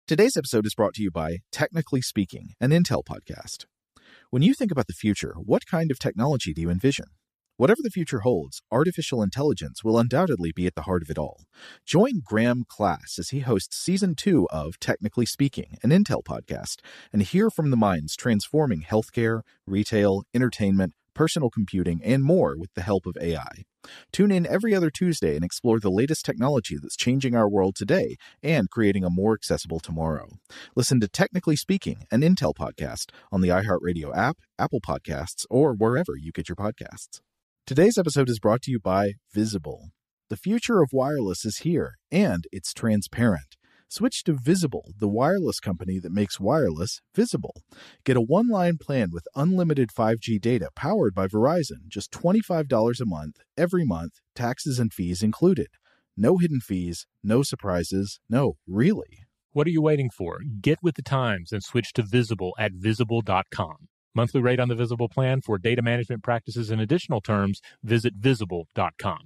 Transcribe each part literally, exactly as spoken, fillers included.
Today's episode is brought to you by Technically Speaking, an Intel podcast. When you think about the future, what kind of technology do you envision? Whatever the future holds, artificial intelligence will undoubtedly be at the heart of it all. Join Graham Class as he hosts Season two of Technically Speaking, an Intel podcast, and hear from the minds transforming healthcare, retail, entertainment, personal computing, and more with the help of A I. Tune in every other Tuesday and explore the latest technology that's changing our world today and creating a more accessible tomorrow. Listen to Technically Speaking, an Intel podcast on the iHeartRadio app, Apple Podcasts, or wherever you get your podcasts. Today's episode is brought to you by Visible. The future of wireless is here, and it's transparent. Switch to Visible, the wireless company that makes wireless visible. Get a one-line plan with unlimited five G data powered by Verizon, just twenty-five dollars a month, every month, taxes and fees included. No hidden fees, no surprises, no, really. What are you waiting for? Get with the times and switch to Visible at visible dot com. Monthly rate on the Visible plan for data management practices and additional terms, visit visible dot com.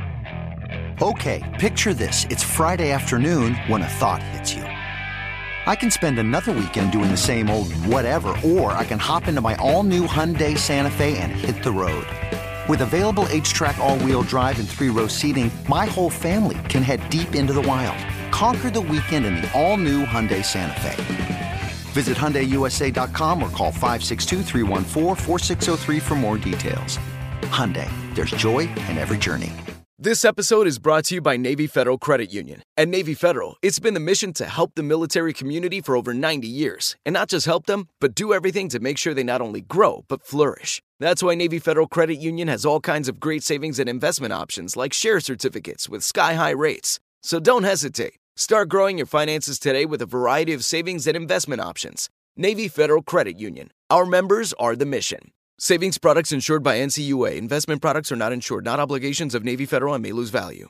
Okay, picture this. It's Friday afternoon when a thought hits you. I can spend another weekend doing the same old whatever, or I can hop into my all-new Hyundai Santa Fe and hit the road. With available H-Track all-wheel drive and three-row seating, my whole family can head deep into the wild. Conquer the weekend in the all-new Hyundai Santa Fe. Visit Hyundai U S A dot com or call five six two, three one four, four six zero three for more details. Hyundai, there's joy in every journey. This episode is brought to you by Navy Federal Credit Union. At Navy Federal, it's been the mission to help the military community for over ninety years. And not just help them, but do everything to make sure they not only grow, but flourish. That's why Navy Federal Credit Union has all kinds of great savings and investment options like share certificates with sky-high rates. So don't hesitate. Start growing your finances today with a variety of savings and investment options. Navy Federal Credit Union. Our members are the mission. Savings products insured by N C U A. Investment products are not insured, not obligations of Navy Federal and may lose value.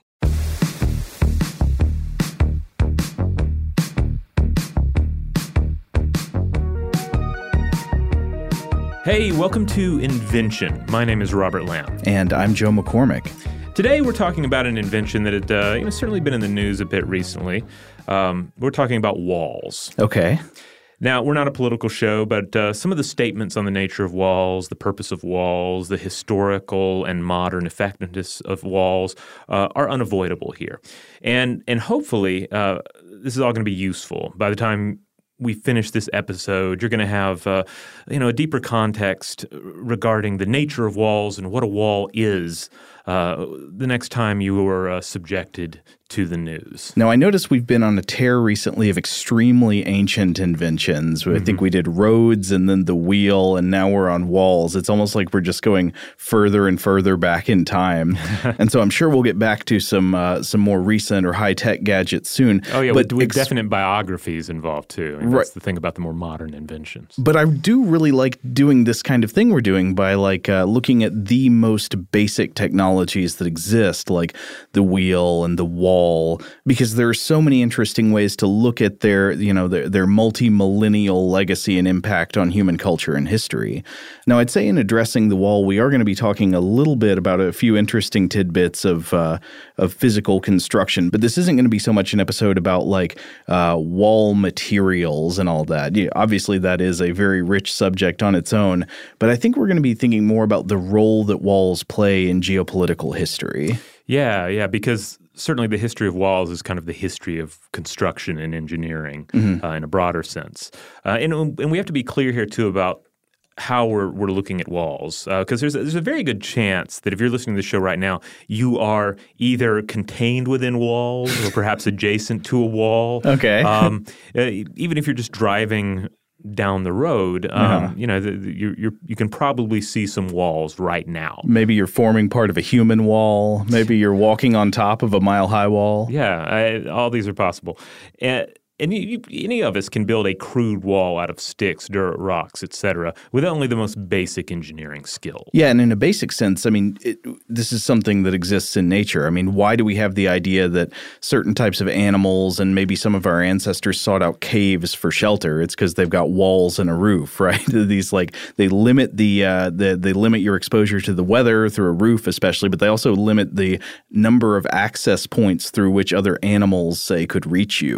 Hey, welcome to Invention. My name is Robert Lamb. And I'm Joe McCormick. Today we're talking about an invention that had uh, you know, certainly been in the news a bit recently. Um, we're talking about walls. Okay. Now, we're not a political show, but uh, some of the statements on the nature of walls, the purpose of walls, the historical and modern effectiveness of walls uh, are unavoidable here. And and hopefully uh, this is all going to be useful. By the time we finish this episode, you're going to have uh, you know, a deeper context regarding the nature of walls and what a wall is uh, the next time you are uh, subjected to the news. Now, I noticed we've been on a tear recently of extremely ancient inventions. Mm-hmm. I think we did roads and then the wheel, and now we're on walls. It's almost like we're just going further and further back in time. And so I'm sure we'll get back to some uh, some more recent or high-tech gadgets soon. Oh, yeah, but with, with ex- definite biographies involved, too. I mean, right. That's the thing about the more modern inventions. But I do really like doing this kind of thing we're doing by like uh, looking at the most basic technologies that exist, like the wheel and the wall. Because there are so many interesting ways to look at their, you know, their, their multi-millennial legacy and impact on human culture and history. Now, I'd say in addressing the wall, we are going to be talking a little bit about a few interesting tidbits of uh, of physical construction, but this isn't going to be so much an episode about like uh, wall materials and all that. Yeah, obviously, that is a very rich subject on its own, but I think we're going to be thinking more about the role that walls play in geopolitical history. Yeah, yeah, because certainly the history of walls is kind of the history of construction and engineering mm-hmm. uh, in a broader sense. Uh, and, and we have to be clear here, too, about how we're we're looking at walls, because uh, there's, a, there's a very good chance that if you're listening to the show right now, you are either contained within walls or perhaps adjacent to a wall. Okay. um, uh, even if you're just driving down the road, um, uh-huh. you know, the, the, you you you can probably see some walls right now. Maybe you're forming part of a human wall. Maybe you're walking on top of a mile-high wall. Yeah, I, all these are possible. And, And you, you, any of us can build a crude wall out of sticks, dirt, rocks, et cetera, with only the most basic engineering skills. Yeah, and in a basic sense, I mean, it, this is something that exists in nature. I mean, why do we have the idea that certain types of animals and maybe some of our ancestors sought out caves for shelter? It's because they've got walls and a roof, right? These like they limit the, uh, the they limit your exposure to the weather through a roof, especially, but they also limit the number of access points through which other animals, say, could reach you.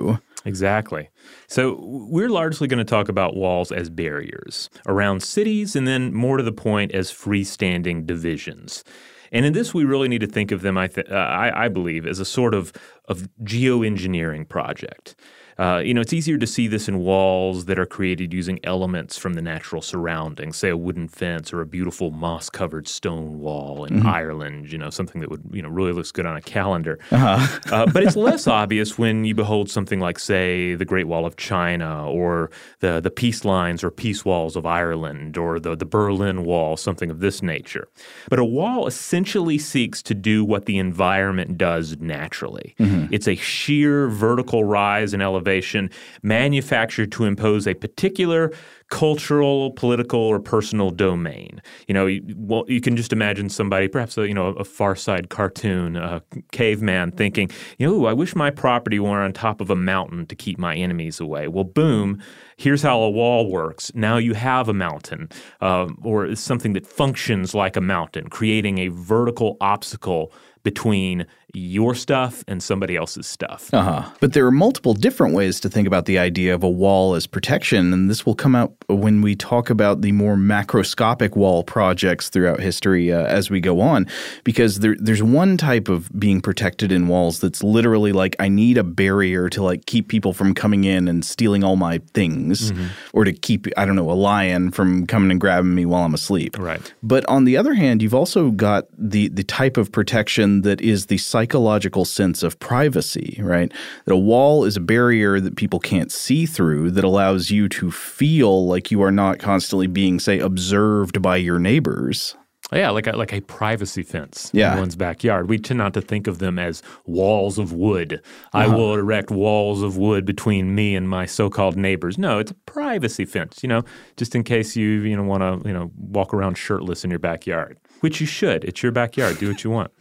Exactly. So we're largely going to talk about walls as barriers around cities and then more to the point as freestanding divisions. And in this, we really need to think of them, I, th- uh, I, I believe, as a sort of, of geoengineering project. Uh, you know, it's easier to see this in walls that are created using elements from the natural surroundings, say a wooden fence or a beautiful moss-covered stone wall in mm-hmm. Ireland, you know, something that would, you know, really looks good on a calendar. Uh-huh. uh, but it's less obvious when you behold something like, say, the Great Wall of China or the, the peace lines or peace walls of Ireland or the, the Berlin Wall, something of this nature. But a wall essentially seeks to do what the environment does naturally. Mm-hmm. It's a sheer vertical rise in elevation manufactured to impose a particular cultural, political, or personal domain. You know, you, well, you can just imagine somebody, perhaps a, you know, a Far Side cartoon, a caveman thinking, you know, I wish my property were on top of a mountain to keep my enemies away. Well, boom, here's how a wall works. Now you have a mountain, uh, or something that functions like a mountain, creating a vertical obstacle between your stuff and somebody else's stuff. Uh-huh. But there are multiple different ways to think about the idea of a wall as protection, and this will come out when we talk about the more macroscopic wall projects throughout history uh, as we go on, because there, there's one type of being protected in walls that's literally like, I need a barrier to like keep people from coming in and stealing all my things, mm-hmm. or to keep, I don't know, a lion from coming and grabbing me while I'm asleep. Right. But on the other hand, you've also got the, the type of protection that is the psychological sense of privacy, right? That a wall is a barrier that people can't see through that allows you to feel like you are not constantly being, say, observed by your neighbors. Yeah, like a, like a privacy fence yeah. in one's backyard. We tend not to think of them as walls of wood. Uh-huh. I will erect walls of wood between me and my so-called neighbors. No, it's a privacy fence, you know, just in case you, you know, want to, you know, walk around shirtless in your backyard, which you should. It's your backyard. Do what you want.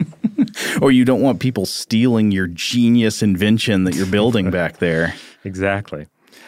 Or you don't want people stealing your genius invention that you're building back there. Exactly.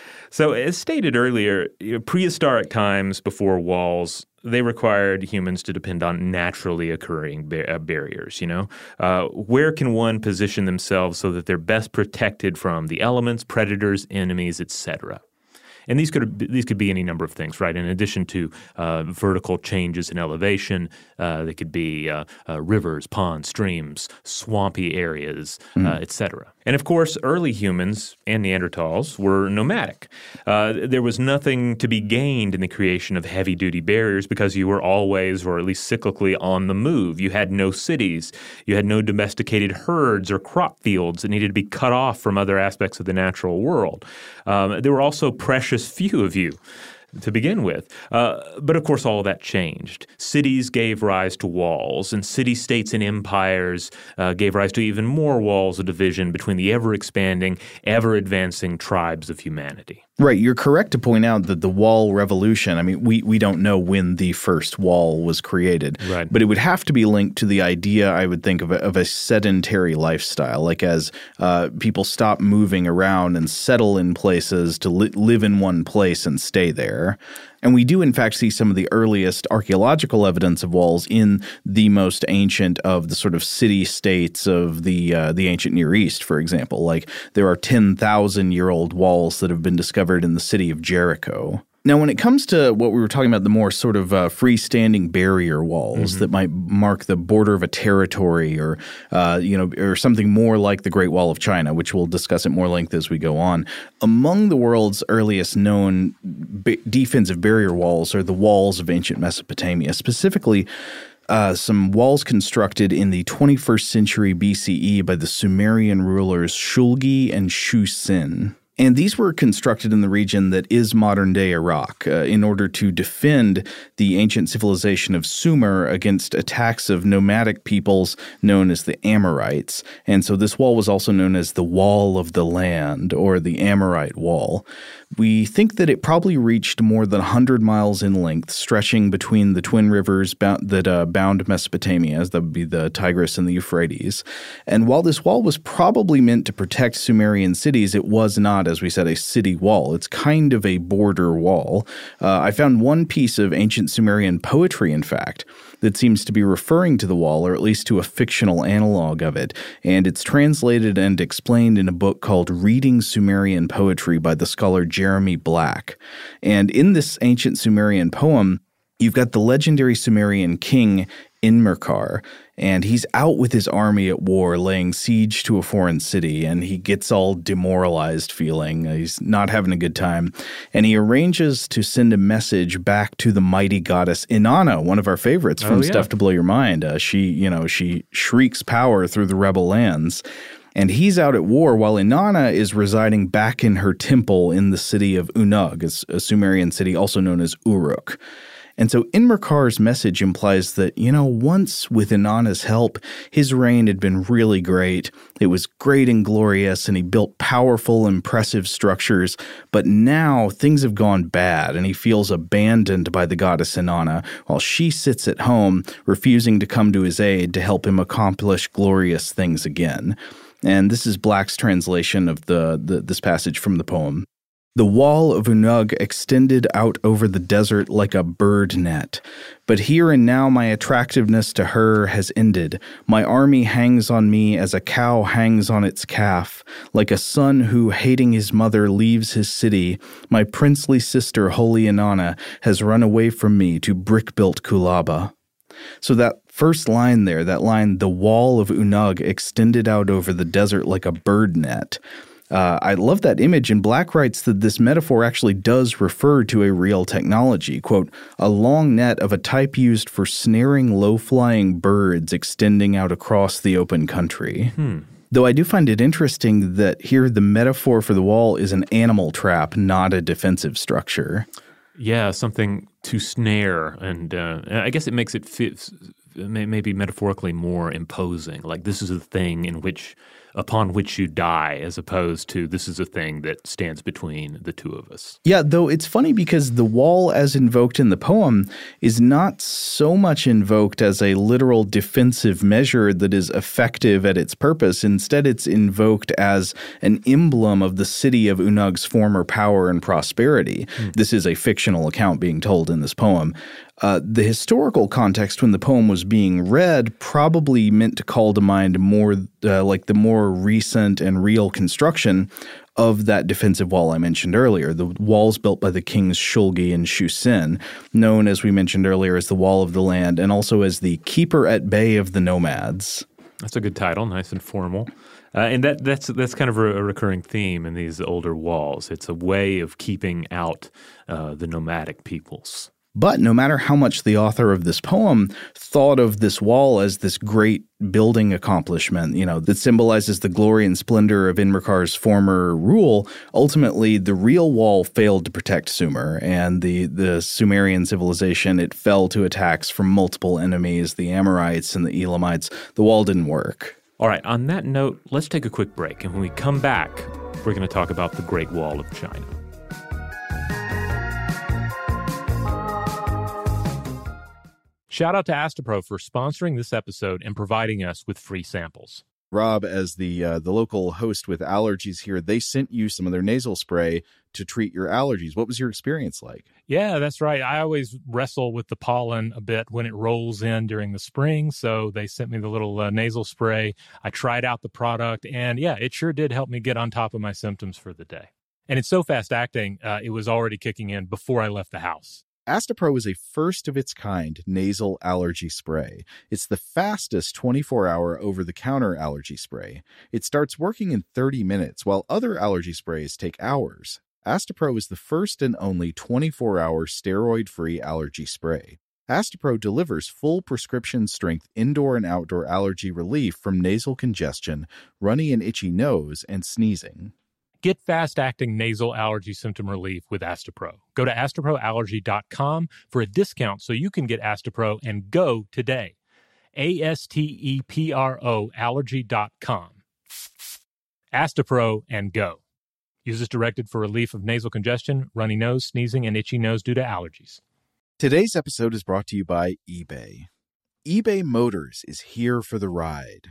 So as stated earlier, you know, prehistoric times before walls, they required humans to depend on naturally occurring bar- uh, barriers, you know? Uh, where can one position themselves so that they're best protected from the elements, predators, enemies, et cetera? And these could these could be any number of things, right? In addition to uh, vertical changes in elevation, uh, they could be uh, uh, rivers, ponds, streams, swampy areas, mm. uh, et cetera. And of course, early humans and Neanderthals were nomadic. Uh, there was nothing to be gained in the creation of heavy-duty barriers because you were always, or at least cyclically, on the move. You had no cities. You had no domesticated herds or crop fields that needed to be cut off from other aspects of the natural world. Um, there were also precious few of you to begin with. Uh, but of course, all of that changed. Cities gave rise to walls, and city-states and empires uh, gave rise to even more walls of division between the ever-expanding, ever-advancing tribes of humanity. Right. You're correct to point out that the wall revolution, I mean, we, we don't know when the first wall was created. Right. But it would have to be linked to the idea, I would think, of a, of a sedentary lifestyle, like as uh, people stop moving around and settle in places to li- live in one place and stay there. And we do, in fact, see some of the earliest archaeological evidence of walls in the most ancient of the sort of city-states of the uh, the ancient Near East, for example. Like there are ten thousand year old walls that have been discovered in the city of Jericho. Now, when it comes to what we were talking about, the more sort of uh, freestanding barrier walls mm-hmm. that might mark the border of a territory or, uh, you know, or something more like the Great Wall of China, which we'll discuss at more length as we go on. Among the world's earliest known b- defensive barrier walls are the walls of ancient Mesopotamia, specifically Uh, some walls constructed in the twenty-first century B C E by the Sumerian rulers Shulgi and Shusin. And these were constructed in the region that is modern-day Iraq uh, in order to defend the ancient civilization of Sumer against attacks of nomadic peoples known as the Amorites. And so this wall was also known as the Wall of the Land, or the Amorite Wall. We think that it probably reached more than one hundred miles in length, stretching between the twin rivers bound, that uh, bound Mesopotamia, as that would be the Tigris and the Euphrates. And while this wall was probably meant to protect Sumerian cities, it was not as we said, a city wall. It's kind of a border wall. Uh, I found one piece of ancient Sumerian poetry, in fact, that seems to be referring to the wall, or at least to a fictional analog of it. And it's translated and explained in a book called Reading Sumerian Poetry by the scholar Jeremy Black. And in this ancient Sumerian poem, you've got the legendary Sumerian king Enmerkar, and he's out with his army at war, laying siege to a foreign city, and he gets all demoralized feeling. He's not having a good time, and he arranges to send a message back to the mighty goddess Inanna, one of our favorites from oh, yeah. Stuff to Blow Your Mind. Uh, she, you know, she shrieks power through the rebel lands. And he's out at war while Inanna is residing back in her temple in the city of Unug, a Sumerian city also known as Uruk. And so Enmerkar's message implies that, you know, once with Inanna's help, his reign had been really great. It was great and glorious, and he built powerful, impressive structures. But now things have gone bad, and he feels abandoned by the goddess Inanna, while she sits at home, refusing to come to his aid to help him accomplish glorious things again. And this is Black's translation of the, the this passage from the poem. The wall of Unug extended out over the desert like a bird net. But here and now my attractiveness to her has ended. My army hangs on me as a cow hangs on its calf. Like a son who, hating his mother, leaves his city, my princely sister, holy Inanna, has run away from me to brick-built Kulaba. So that first line there, that line, the wall of Unug extended out over the desert like a bird net. Uh, I love that image, and Black writes that this metaphor actually does refer to a real technology, quote, a long net of a type used for snaring low-flying birds extending out across the open country. Hmm. Though I do find it interesting that here the metaphor for the wall is an animal trap, not a defensive structure. Yeah, something to snare, and uh, I guess it makes it fit, maybe metaphorically more imposing, like this is a thing in which upon which you die, as opposed to this is a thing that stands between the two of us. Yeah, though it's funny because the wall as invoked in the poem is not so much invoked as a literal defensive measure that is effective at its purpose. Instead, it's invoked as an emblem of the city of Unug's former power and prosperity. Mm. This is a fictional account being told in this poem. Uh, the historical context when the poem was being read probably meant to call to mind more uh, like the more recent and real construction of that defensive wall I mentioned earlier, the walls built by the kings Shulgi and Shusin, known, as we mentioned earlier, as the Wall of the Land, and also as the Keeper at Bay of the Nomads. That's a good title, nice and formal. Uh, and that that's that's kind of a, a recurring theme in these older walls. It's a way of keeping out uh, the nomadic peoples. But no matter how much the author of this poem thought of this wall as this great building accomplishment, you know, that symbolizes the glory and splendor of Enmerkar's former rule, ultimately the real wall failed to protect Sumer, and the, the Sumerian civilization, it fell to attacks from multiple enemies, the Amorites and the Elamites. The wall didn't work. All right, on that note, let's take a quick break, and when we come back, we're going to talk about the Great Wall of China. Shout out to Astepro for sponsoring this episode and providing us with free samples. Rob, as the uh, the local host with allergies here, they sent you some of their nasal spray to treat your allergies. What was your experience like? Yeah, that's right. I always wrestle with the pollen a bit when it rolls in during the spring, so they sent me the little uh, nasal spray. I tried out the product, and yeah, it sure did help me get on top of my symptoms for the day. And it's so fast-acting, uh, it was already kicking in before I left the house. Astepro is a first-of-its-kind nasal allergy spray. It's the fastest twenty-four hour over-the-counter allergy spray. It starts working in thirty minutes, while other allergy sprays take hours. Astepro is the first and only twenty-four hour steroid-free allergy spray. Astepro delivers full prescription-strength indoor and outdoor allergy relief from nasal congestion, runny and itchy nose, and sneezing. Get fast-acting nasal allergy symptom relief with Astepro. Go to astepro allergy dot com for a discount so you can get Astepro and go today. A S T E P R O allergy dot com. Astepro and go. Use as directed for relief of nasal congestion, runny nose, sneezing, and itchy nose due to allergies. Today's episode is brought to you by eBay. eBay Motors is here for the ride.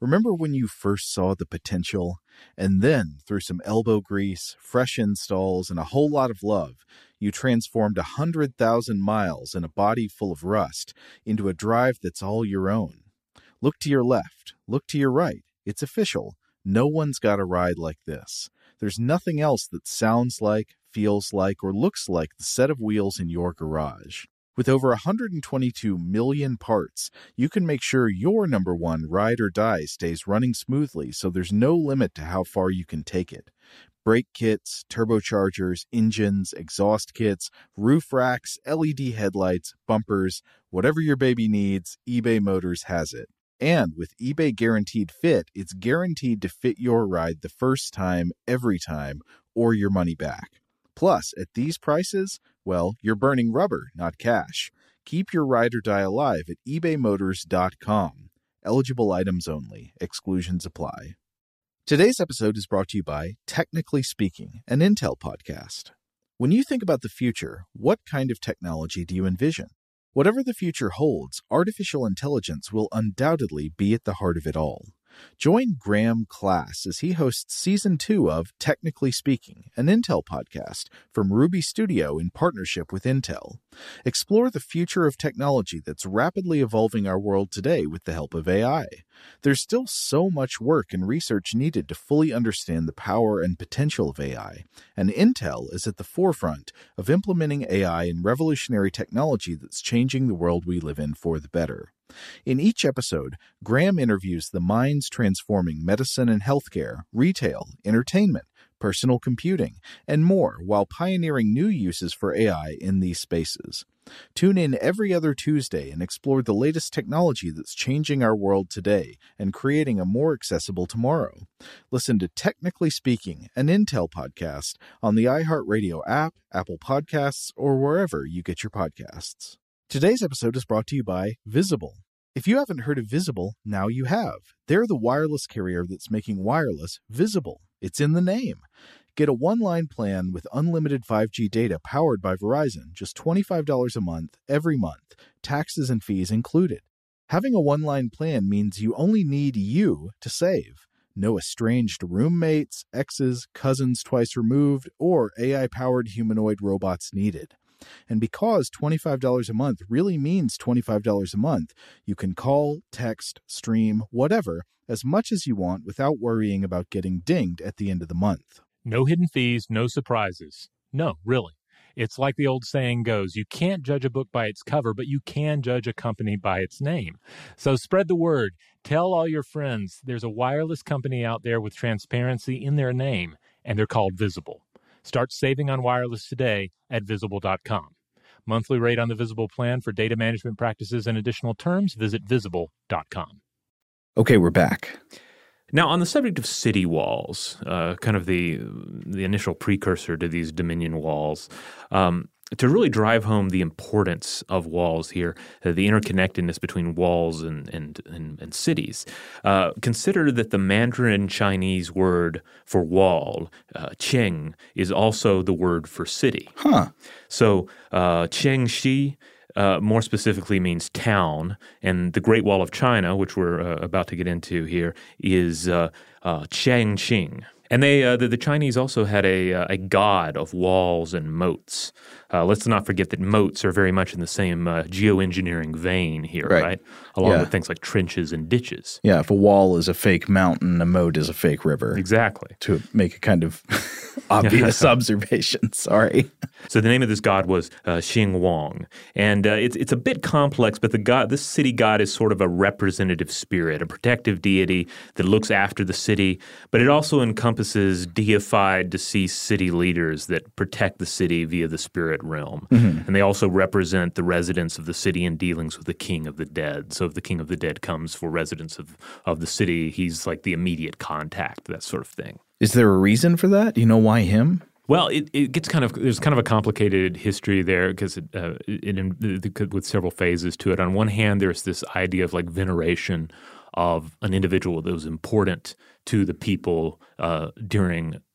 Remember when you first saw the potential? And then, through some elbow grease, fresh installs, and a whole lot of love, you transformed a hundred thousand miles and a body full of rust into a drive that's all your own. Look to your left. Look to your right. It's official. No one's got a ride like this. There's nothing else that sounds like, feels like, or looks like the set of wheels in your garage. With over one hundred twenty-two million parts, you can make sure your number one ride or die stays running smoothly so there's no limit to how far you can take it. Brake kits, turbochargers, engines, exhaust kits, roof racks, L E D headlights, bumpers, whatever your baby needs, eBay Motors has it. And with eBay Guaranteed Fit, it's guaranteed to fit your ride the first time, every time, or your money back. Plus, at these prices, well, you're burning rubber, not cash. Keep your ride or die alive at ebay motors dot com. Eligible items only. Exclusions apply. Today's episode is brought to you by Technically Speaking, an Intel podcast. When you think about the future, what kind of technology do you envision? Whatever the future holds, artificial intelligence will undoubtedly be at the heart of it all. Join Graham Class as he hosts Season two of Technically Speaking, an Intel podcast from Ruby Studio in partnership with Intel. Explore the future of technology that's rapidly evolving our world today with the help of A I. There's still so much work and research needed to fully understand the power and potential of A I, and Intel is at the forefront of implementing A I in revolutionary technology that's changing the world we live in for the better. In each episode, Graham interviews the minds transforming medicine and healthcare, retail, entertainment, personal computing, and more while pioneering new uses for A I in these spaces. Tune in every other Tuesday and explore the latest technology that's changing our world today and creating a more accessible tomorrow. Listen to Technically Speaking, an Intel podcast on the iHeartRadio app, Apple Podcasts, or wherever you get your podcasts. Today's episode is brought to you by Visible. If you haven't heard of Visible, now you have. They're the wireless carrier that's making wireless visible. It's in the name. Get a one-line plan with unlimited five G data powered by Verizon, just twenty-five dollars a month, every month, taxes and fees included. Having a one-line plan means you only need you to save. No estranged roommates, exes, cousins twice removed, or A I-powered humanoid robots needed. And because twenty-five dollars a month really means twenty-five dollars a month, you can call, text, stream, whatever, as much as you want without worrying about getting dinged at the end of the month. No hidden fees, no surprises. No, really. It's like the old saying goes, you can't judge a book by its cover, but you can judge a company by its name. So spread the word. Tell all your friends there's a wireless company out there with transparency in their name, and they're called Visible. Start saving on wireless today at visible dot com. Monthly rate on the Visible plan for data management practices and additional terms, visit visible dot com. Okay, we're back. Now, on the subject of city walls, uh, kind of the the initial precursor to these Dominion walls, um, to really drive home the importance of walls here, uh, the interconnectedness between walls and and and, and cities, uh, consider that the Mandarin Chinese word for wall, uh, "qiang," is also the word for city. Huh. So, uh, "qiangxi" Uh, more specifically means town, and the Great Wall of China, which we're uh, about to get into here, is uh, uh, Changqing. And they, uh, the, the Chinese also had a, uh, a god of walls and moats. Uh, let's not forget that moats are very much in the same uh, geoengineering vein here, right? right? Along yeah. with things like trenches and ditches. Yeah, if a wall is a fake mountain, a moat is a fake river. Exactly. To make a kind of obvious observation. Sorry. So the name of this god was uh, Xing Wang, and uh, it's it's a bit complex. But the god, this city god, is sort of a representative spirit, a protective deity that looks after the city. But it also encompasses deified, deceased city leaders that protect the city via the spirit realm, mm-hmm. and they also represent the residents of the city in dealings with the king of the dead. So if the king of the dead comes for residents of of the city, he's like the immediate contact, that sort of thing. Is there a reason for that? Do you know why him? Well, it, it gets kind of – there's kind of a complicated history there because it, uh, it, it, with several phases to it. On one hand, there's this idea of like veneration of an individual that was important to the people uh, during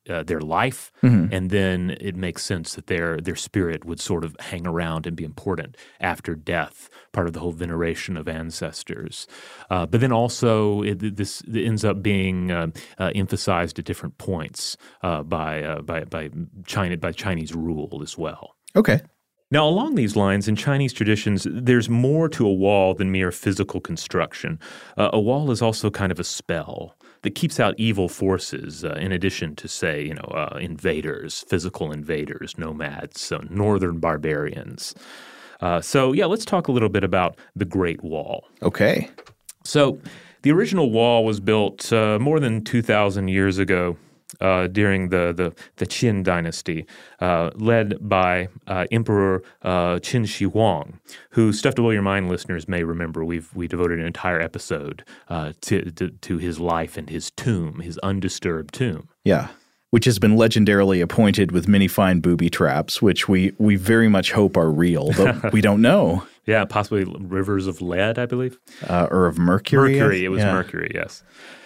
uh, their life, Mm-hmm. and then it makes sense that their their spirit would sort of hang around and be important after death, part of the whole veneration of ancestors. Uh, but then also it, this it ends up being uh, uh, emphasized at different points uh, by uh, by by China by Chinese rule as well. Okay. Now, along these lines, in Chinese traditions, there's more to a wall than mere physical construction. Uh, a wall is also kind of a spell that keeps out evil forces, uh, in addition to, say, you know, uh, invaders, physical invaders, nomads, so northern barbarians. Uh, so, yeah, let's talk a little bit about the Great Wall. Okay. So, the original wall was built uh, more than two thousand years ago. Uh, during the, the, the Qin dynasty, uh, led by uh, Emperor uh, Qin Shi Huang, who, Stuff to Blow Your Mind listeners may remember, we've we devoted an entire episode uh, to, to to his life and his tomb, his undisturbed tomb. Yeah. Which has been legendarily appointed with many fine booby traps, which we, we very much hope are real, but we don't know. Yeah, possibly rivers of lead, I believe. Uh, or of mercury. Mercury, it was yeah. mercury, yes.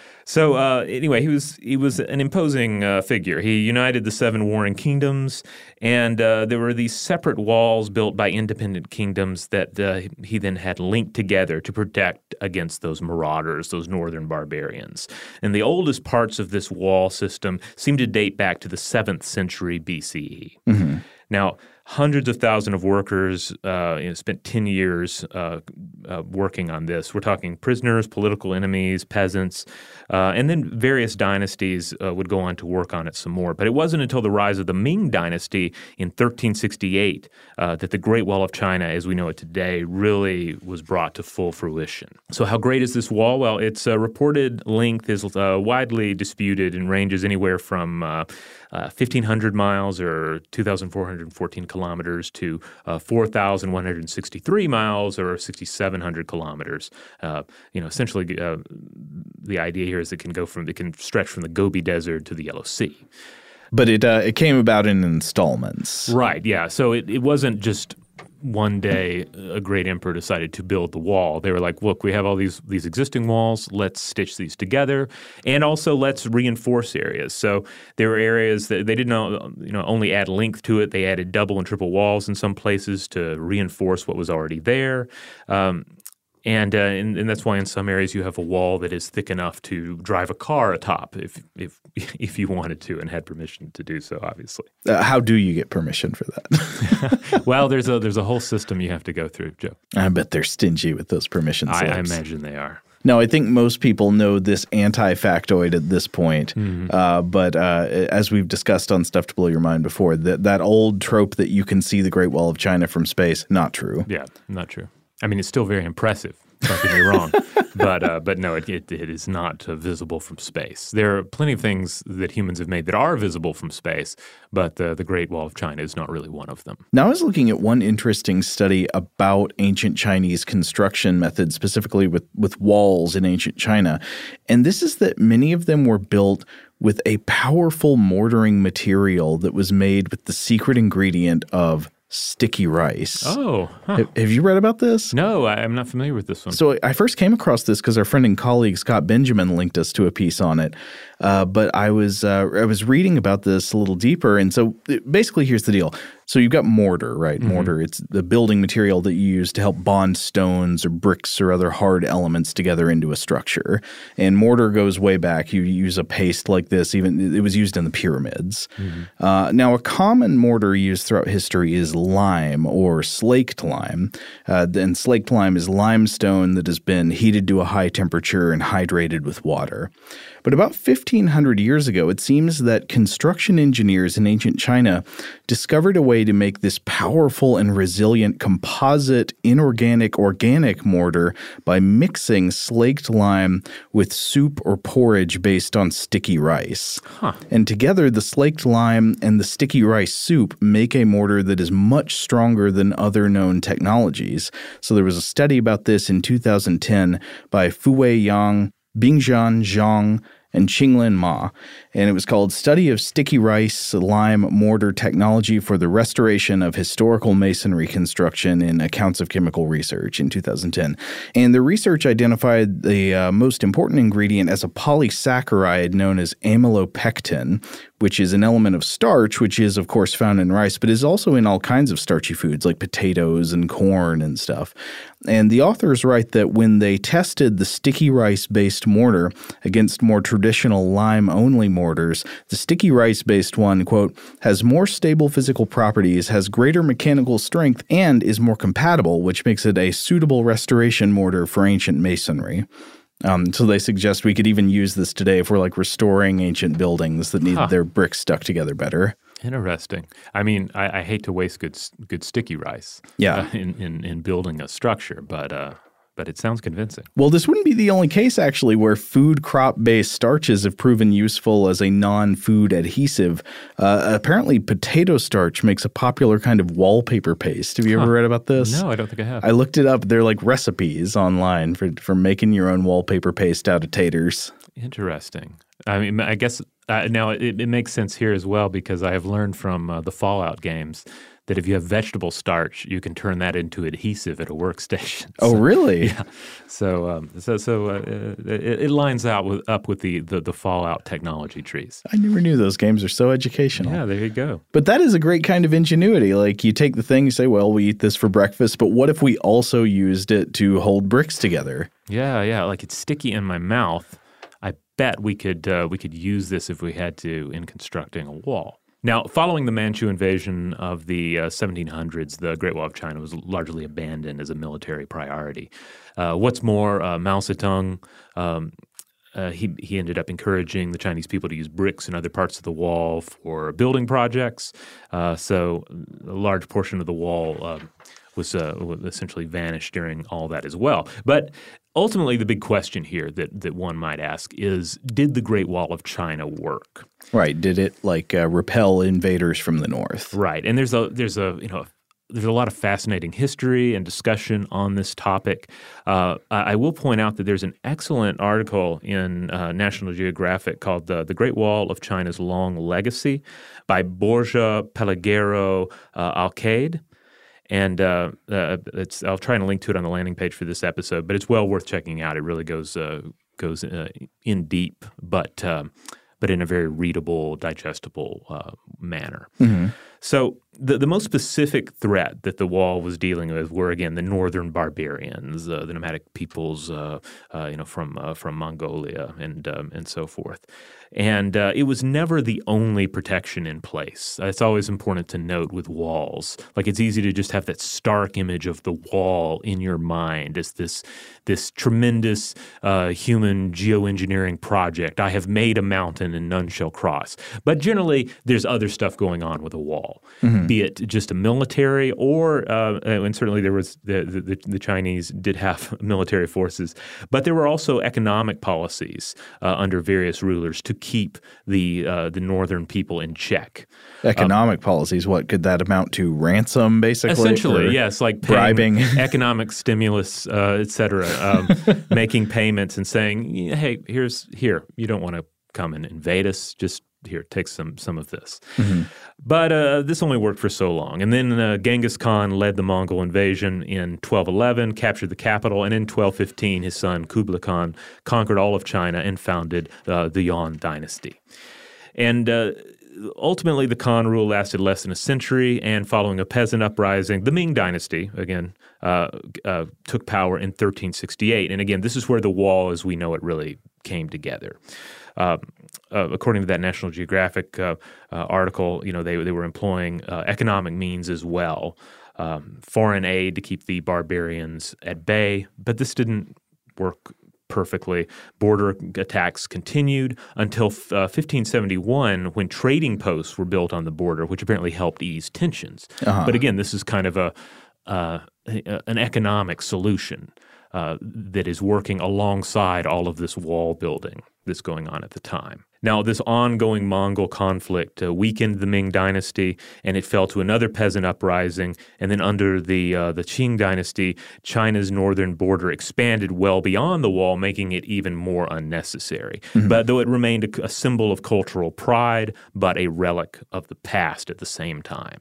So uh, anyway, he was he was an imposing uh, figure. He united the seven warring kingdoms, and uh, there were these separate walls built by independent kingdoms that uh, he then had linked together to protect against those marauders, those northern barbarians. And the oldest parts of this wall system seem to date back to the seventh century B C E. Mm-hmm. Now, hundreds of thousands of workers uh, you know, spent ten years uh, uh, working on this. We're talking prisoners, political enemies, peasants, uh, and then various dynasties uh, would go on to work on it some more. But it wasn't until the rise of the Ming Dynasty in thirteen sixty-eight uh, that the Great Wall of China, as we know it today, really was brought to full fruition. So how great is this wall? Well, its uh, reported length is uh, widely disputed and ranges anywhere from uh, uh, fifteen hundred miles or two thousand four hundred fourteen kilometers to uh, four thousand one hundred sixty-three miles or six thousand seven hundred kilometers. Uh, you know, essentially, uh, the idea here is it can go from it can stretch from the Gobi Desert to the Yellow Sea. But it uh, it came about in installments. Right, yeah. So it, it wasn't just one day a great emperor decided to build the wall. They were like, look, we have all these these existing walls. Let's stitch these together. And also let's reinforce areas. So there were areas that they didn't you know, only add length to it. They added double and triple walls in some places to reinforce what was already there. Um, And, uh, and and that's why in some areas you have a wall that is thick enough to drive a car atop if if if you wanted to and had permission to do so, obviously. Uh, how do you get permission for that? Well, there's a there's a whole system you have to go through, Joe. I bet they're stingy with those permission slips. I, I imagine they are. No, I think most people know this anti-factoid at this point. Mm-hmm. Uh, but uh, as we've discussed on Stuff to Blow Your Mind before, that that old trope that you can see the Great Wall of China from space, not true. Yeah, not true. I mean, it's still very impressive. Don't get me wrong, but uh, but no, it, it it is not uh, visible from space. There are plenty of things that humans have made that are visible from space, but the the Great Wall of China is not really one of them. Now, I was looking at one interesting study about ancient Chinese construction methods, specifically with with walls in ancient China, and this is that many of them were built with a powerful mortaring material that was made with the secret ingredient of sticky rice. Oh. Huh. Have, have you read about this? No, I, I'm not familiar with this one. So I first came across this because our friend and colleague Scott Benjamin linked us to a piece on it. Uh, but I was uh, I was reading about this a little deeper. And so basically here's the deal. So you've got mortar, right? Mm-hmm. Mortar, it's the building material that you use to help bond stones or bricks or other hard elements together into a structure. And mortar goes way back. You use a paste like this. Even it was used in the pyramids. Mm-hmm. Uh, now, a common mortar used throughout history is lime or slaked lime. Uh, and slaked lime is limestone that has been heated to a high temperature and hydrated with water. But about fifteen hundred years ago, it seems that construction engineers in ancient China discovered a way to make this powerful and resilient composite inorganic organic mortar by mixing slaked lime with soup or porridge based on sticky rice. Huh. And together, the slaked lime and the sticky rice soup make a mortar that is much stronger than other known technologies. So there was a study about this in two thousand ten by Fuwei Yang, Bingzhan Zhang, and Qinglin Ma, and it was called Study of Sticky Rice Lime Mortar Technology for the Restoration of Historical Masonry Construction in Accounts of Chemical Research in two thousand ten. And the research identified the uh, most important ingredient as a polysaccharide known as amylopectin, which is an element of starch, which is, of course, found in rice, but is also in all kinds of starchy foods like potatoes and corn and stuff. And the authors write that when they tested the sticky rice-based mortar against more traditional lime-only mortars, the sticky rice-based one, quote, has more stable physical properties, has greater mechanical strength, and is more compatible, which makes it a suitable restoration mortar for ancient masonry. Um, so they suggest we could even use this today if we're like restoring ancient buildings that need huh. their bricks stuck together better. Interesting. I mean, I, I hate to waste good good sticky rice yeah. uh, in, in, in building a structure, but uh, but it sounds convincing. Well, this wouldn't be the only case, actually, where food crop-based starches have proven useful as a non-food adhesive. Uh, apparently, potato starch makes a popular kind of wallpaper paste. Have you huh. ever read about this? No, I don't think I have. I looked it up. They're like recipes online for, for making your own wallpaper paste out of taters. Interesting. I mean, I guess uh, now it, it makes sense here as well because I have learned from uh, the Fallout games that if you have vegetable starch, you can turn that into adhesive at a workstation. Oh, so, really? Yeah. So, um, so, so uh, it, it lines out with up with the, the the Fallout technology trees. I never knew those games are so educational. Yeah, there you go. But that is a great kind of ingenuity. Like you take the thing, you say, "Well, we eat this for breakfast," but what if we also used it to hold bricks together? Yeah, yeah. Like it's sticky in my mouth. I bet we could uh, we could use this if we had to in constructing a wall. Now, following the Manchu invasion of the uh, seventeen hundreds, the Great Wall of China was largely abandoned as a military priority. Uh, what's more, uh, Mao Zedong, um, uh, he, he ended up encouraging the Chinese people to use bricks in other parts of the wall for building projects. Uh, so a large portion of the wall uh, was uh, essentially vanished during all that as well. But ultimately, the big question here that, that one might ask is, did the Great Wall of China work? Right. Did it like uh, repel invaders from the north? Right. And there's a there's a you know there's a lot of fascinating history and discussion on this topic. Uh, I will point out that there's an excellent article in uh, National Geographic called the, the Great Wall of China's Long Legacy by Borja Pellegrero uh, Alcaide. And uh, uh, it's, I'll try and link to it on the landing page for this episode, but it's well worth checking out. It really goes uh, goes uh, in deep, but um, but in a very readable, digestible uh, manner. Mm-hmm. So the, the most specific threat that the wall was dealing with were, again, the northern barbarians, uh, the nomadic peoples, uh, uh, you know, from uh, from Mongolia and um, and so forth. And uh, it was never the only protection in place. It's always important to note with walls. Like it's easy to just have that stark image of the wall in your mind as this this tremendous uh, human geoengineering project. I have made a mountain and none shall cross. But generally, there's other stuff going on with a wall, mm-hmm. be it just a military or, uh, and certainly there was the, the, the Chinese did have military forces, but there were also economic policies uh, under various rulers to keep the uh, the northern people in check. Economic um, policies, what could that amount to? Ransom, basically? Essentially, yes, like bribing, economic stimulus, uh, et cetera, um, making payments and saying, hey, here's here, you don't want to come and invade us, just here, take some some of this. Mm-hmm. But uh, this only worked for so long. And then uh, Genghis Khan led the Mongol invasion in twelve eleven, captured the capital, and in twelve fifteen, his son Kublai Khan conquered all of China and founded uh, the Yuan dynasty. And uh, ultimately, the Khan rule lasted less than a century, and following a peasant uprising, the Ming dynasty, again, uh, uh, took power in thirteen sixty-eight. And again, this is where the wall as we know it really came together. Uh, uh, according to that National Geographic uh, uh, article, you know, they they were employing uh, economic means as well, um, foreign aid to keep the barbarians at bay. But this didn't work perfectly. Border attacks continued until uh, fifteen seventy-one, when trading posts were built on the border, which apparently helped ease tensions. Uh-huh. But again, this is kind of a uh, an economic solution uh, that is working alongside all of this wall building that's going on at the time. Now, this ongoing Mongol conflict uh, weakened the Ming dynasty, and it fell to another peasant uprising. And then under the uh, the Qing dynasty, China's northern border expanded well beyond the wall, making it even more unnecessary. Mm-hmm. But though it remained a, a symbol of cultural pride, but a relic of the past at the same time.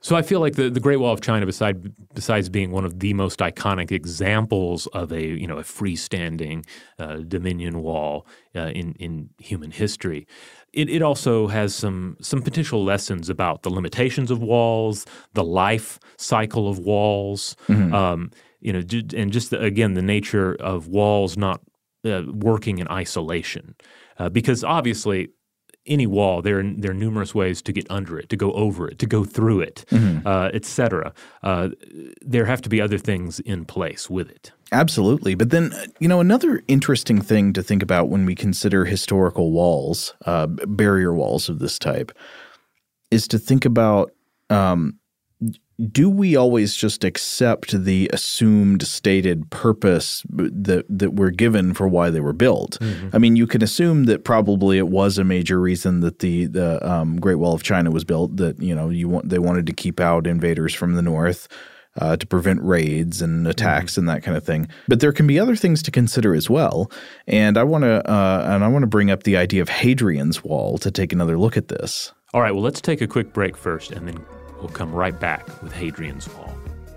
So I feel like the, the Great Wall of China, beside, besides being one of the most iconic examples of a you know a freestanding uh, dominion wall uh, in in human history, it, it also has some some potential lessons about the limitations of walls, the life cycle of walls, mm-hmm. um, you know, and just the, again the nature of walls not uh, working in isolation, uh, because obviously. Any wall, there are, there are numerous ways to get under it, to go over it, to go through it, mm-hmm. uh, et cetera. Uh, there have to be other things in place with it. Absolutely. But then, you know, another interesting thing to think about when we consider historical walls, uh, barrier walls of this type, is to think about um, do we always just accept the assumed stated purpose that that we're given for why they were built? Mm-hmm. I mean, you can assume that probably it was a major reason that the the um, Great Wall of China was built. That you know you want they wanted to keep out invaders from the north, uh, to prevent raids and attacks mm-hmm. and that kind of thing. But there can be other things to consider as well. And I want to uh, and I want to bring up the idea of Hadrian's Wall to take another look at this. All right. Well, let's take a quick break first, and then we'll come right back with Hadrian's Wall.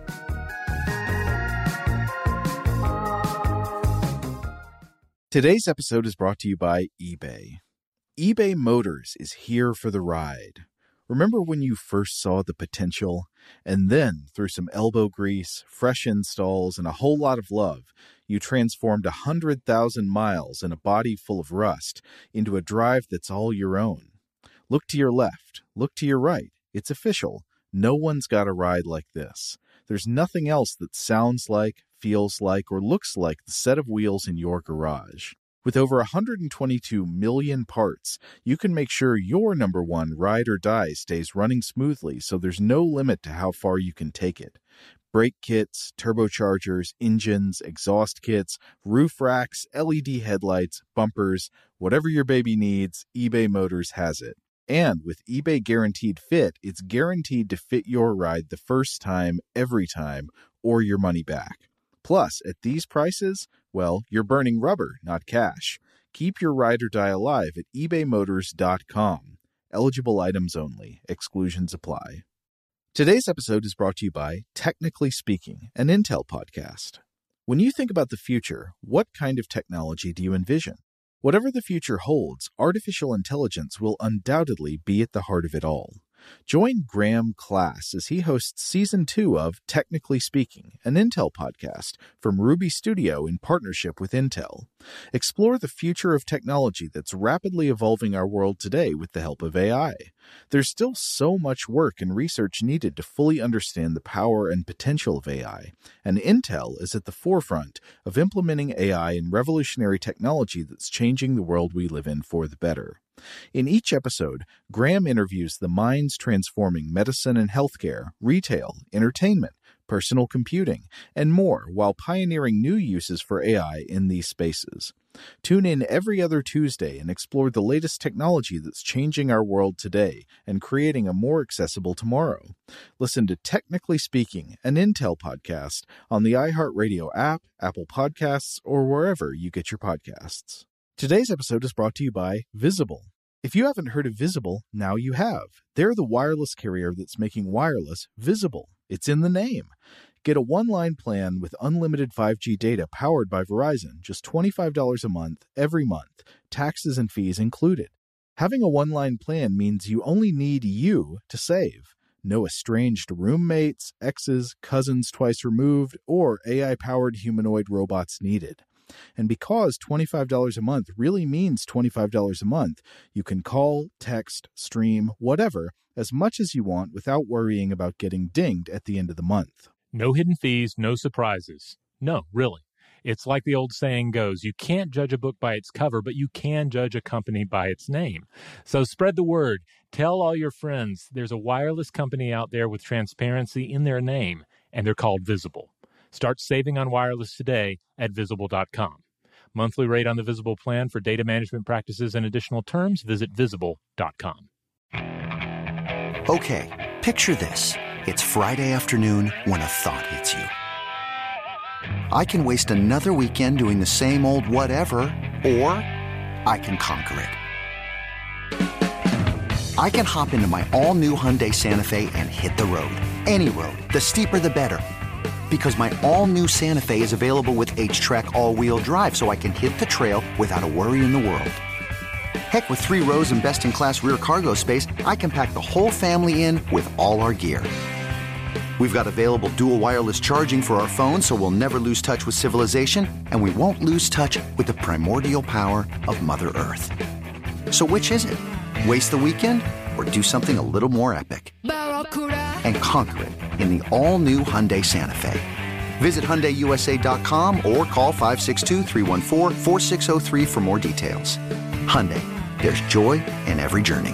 Today's episode is brought to you by eBay. eBay Motors is here for the ride. Remember when you first saw the potential? And then, through some elbow grease, fresh installs, and a whole lot of love, you transformed one hundred thousand miles and a body full of rust into a drive that's all your own. Look to your left. Look to your right. It's official. No one's got a ride like this. There's nothing else that sounds like, feels like, or looks like the set of wheels in your garage. With over one hundred twenty-two million parts, you can make sure your number one ride or die stays running smoothly, so there's no limit to how far you can take it. Brake kits, turbochargers, engines, exhaust kits, roof racks, L E D headlights, bumpers, whatever your baby needs, eBay Motors has it. And with eBay Guaranteed Fit, it's guaranteed to fit your ride the first time, every time, or your money back. Plus, at these prices, well, you're burning rubber, not cash. Keep your ride or die alive at ebay motors dot com. Eligible items only. Exclusions apply. Today's episode is brought to you by Technically Speaking, an Intel podcast. When you think about the future, what kind of technology do you envision? Whatever the future holds, artificial intelligence will undoubtedly be at the heart of it all. Join Graham Class as he hosts Season two of Technically Speaking, an Intel podcast from Ruby Studio in partnership with Intel. Explore the future of technology that's rapidly evolving our world today with the help of A I. There's still so much work and research needed to fully understand the power and potential of A I, and Intel is at the forefront of implementing A I in revolutionary technology that's changing the world we live in for the better. In each episode, Graham interviews the minds transforming medicine and healthcare, retail, entertainment, personal computing, and more while pioneering new uses for A I in these spaces. Tune in every other Tuesday and explore the latest technology that's changing our world today and creating a more accessible tomorrow. Listen to Technically Speaking, an Intel podcast on the iHeartRadio app, Apple Podcasts, or wherever you get your podcasts. Today's episode is brought to you by Visible. If you haven't heard of Visible, now you have. They're the wireless carrier that's making wireless visible. It's in the name. Get a one-line plan with unlimited five G data powered by Verizon, just twenty-five dollars a month, every month, taxes and fees included. Having a one-line plan means you only need you to save. No estranged roommates, exes, cousins twice removed, or A I-powered humanoid robots needed. And because twenty-five dollars a month really means twenty-five dollars a month, you can call, text, stream, whatever, as much as you want without worrying about getting dinged at the end of the month. No hidden fees, no surprises. No, really. It's like the old saying goes, you can't judge a book by its cover, but you can judge a company by its name. So spread the word. Tell all your friends there's a wireless company out there with transparency in their name, and they're called Visible. Start saving on wireless today at visible dot com. Monthly rate on the Visible plan for data management practices and additional terms, visit visible dot com. Okay, picture this. It's Friday afternoon when a thought hits you. I can waste another weekend doing the same old whatever, or I can conquer it. I can hop into my all-new Hyundai Santa Fe and hit the road. Any road. The steeper, the better. Because my all-new Santa Fe is available with H-Track all-wheel drive, so I can hit the trail without a worry in the world. Heck, with three rows and best-in-class rear cargo space, I can pack the whole family in with all our gear. We've got available dual wireless charging for our phones, so we'll never lose touch with civilization, and we won't lose touch with the primordial power of Mother Earth. So which is it? Waste the weekend or do something a little more epic? And conquer it in the all-new Hyundai Santa Fe. Visit Hyundai U S A dot com or call five six two, three one four, four six zero three for more details. Hyundai, there's joy in every journey.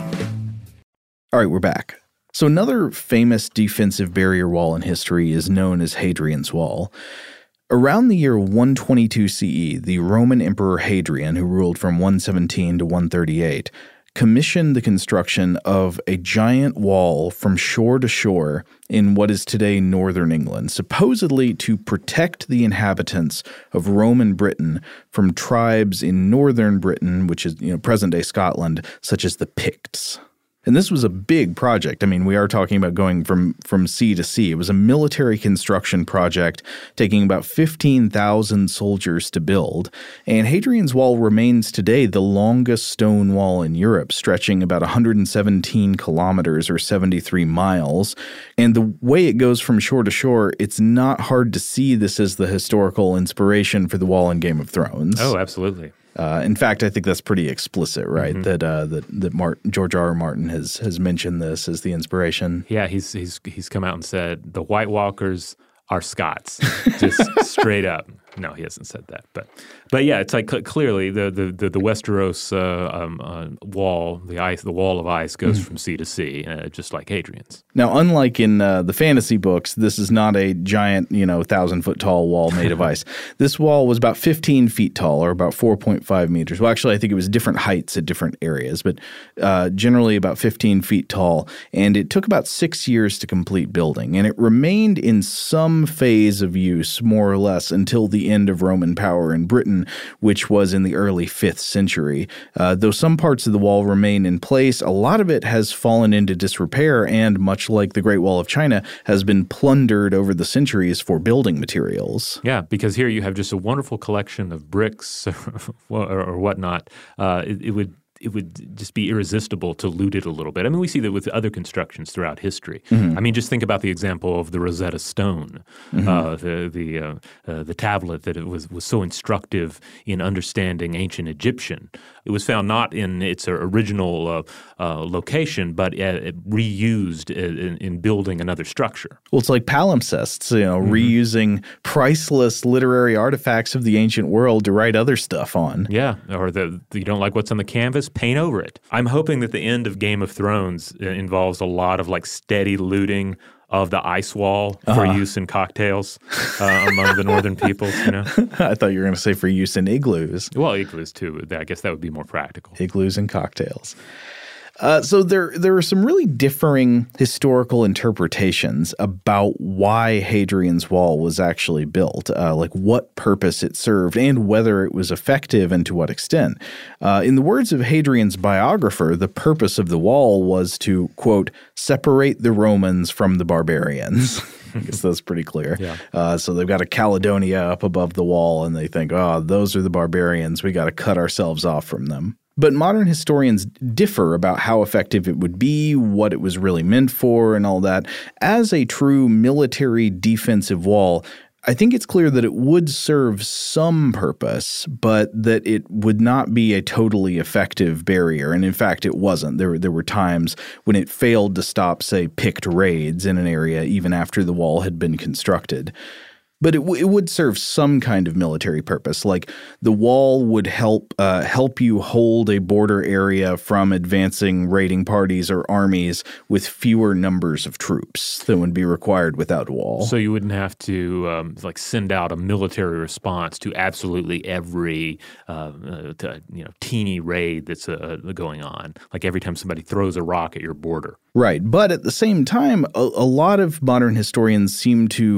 All right, we're back. So another famous defensive barrier wall in history is known as Hadrian's Wall. Around the year one twenty-two C E, the Roman Emperor Hadrian, who ruled from one seventeen to one thirty-eight, commissioned the construction of a giant wall from shore to shore in what is today northern England, supposedly to protect the inhabitants of Roman Britain from tribes in northern Britain, which is, you know, present-day Scotland, such as the Picts. And this was a big project. I mean, we are talking about going from, from sea to sea. It was a military construction project taking about fifteen thousand soldiers to build. And Hadrian's Wall remains today the longest stone wall in Europe, stretching about one hundred seventeen kilometers or seventy-three miles. And the way it goes from shore to shore, it's not hard to see this as the historical inspiration for the wall in Game of Thrones. Oh, absolutely. Uh, in fact, I think that's pretty explicit, right? Mm-hmm. That uh, that that Mart- George R. R. Martin has has mentioned this as the inspiration. Yeah, he's he's he's come out and said the White Walkers are Scots, just straight up. No, he hasn't said that, but but yeah, it's like cl- clearly the the the, the Westeros uh, um, uh, wall, the ice, the wall of ice goes mm. from sea to sea, uh, just like Hadrian's. Now, unlike in uh, the fantasy books, this is not a giant, you know, thousand foot tall wall made of ice. This wall was about fifteen feet tall, or about four point five meters. Well, actually, I think it was different heights at different areas, but uh, generally about fifteen feet tall. And it took about six years to complete building, and it remained in some phase of use, more or less, until the end of Roman power in Britain, which was in the early fifth century. Uh, though some parts of the wall remain in place, a lot of it has fallen into disrepair and, much like the Great Wall of China, has been plundered over the centuries for building materials. Yeah, because here you have just a wonderful collection of bricks or, or whatnot. Uh, it, it would it would just be irresistible to loot it a little bit. I mean, we see that with other constructions throughout history. Mm-hmm. I mean, just think about the example of the Rosetta Stone, mm-hmm. uh, the the uh, uh, the tablet that it was was so instructive in understanding ancient Egyptian. It was found not in its original uh, uh, location, but uh, reused in, in building another structure. Well, it's like palimpsests, you know, mm-hmm. reusing priceless literary artifacts of the ancient world to write other stuff on. Yeah, or the, the you don't like what's on the canvas, paint over it. I'm hoping that the end of Game of Thrones involves a lot of like steady looting of the ice wall for uh-huh. use in cocktails uh, among the northern peoples, you know? I thought you were going to say for use in igloos. Well, igloos too. I guess that would be more practical. Igloos and cocktails. Uh, so there there are some really differing historical interpretations about why Hadrian's Wall was actually built, uh, like what purpose it served and whether it was effective and to what extent. Uh, in the words of Hadrian's biographer, the purpose of the wall was to, quote, separate the Romans from the barbarians. I guess that's pretty clear. Yeah. Uh, so they've got a Caledonia up above the wall and they think, oh, those are the barbarians. We got to cut ourselves off from them. But modern historians differ about how effective it would be, what it was really meant for, and all that. As a true military defensive wall, I think it's clear that it would serve some purpose, but that it would not be a totally effective barrier. And in fact, it wasn't. There, there were times when it failed to stop, say, Pict raids in an area even after the wall had been constructed. But it, w- it would serve some kind of military purpose, like the wall would help uh, help you hold a border area from advancing raiding parties or armies with fewer numbers of troops than would be required without a wall. So you wouldn't have to um, like send out a military response to absolutely every uh, uh, to, you know teeny raid that's uh, going on, like every time somebody throws a rock at your border. Right, but at the same time, a, a lot of modern historians seem to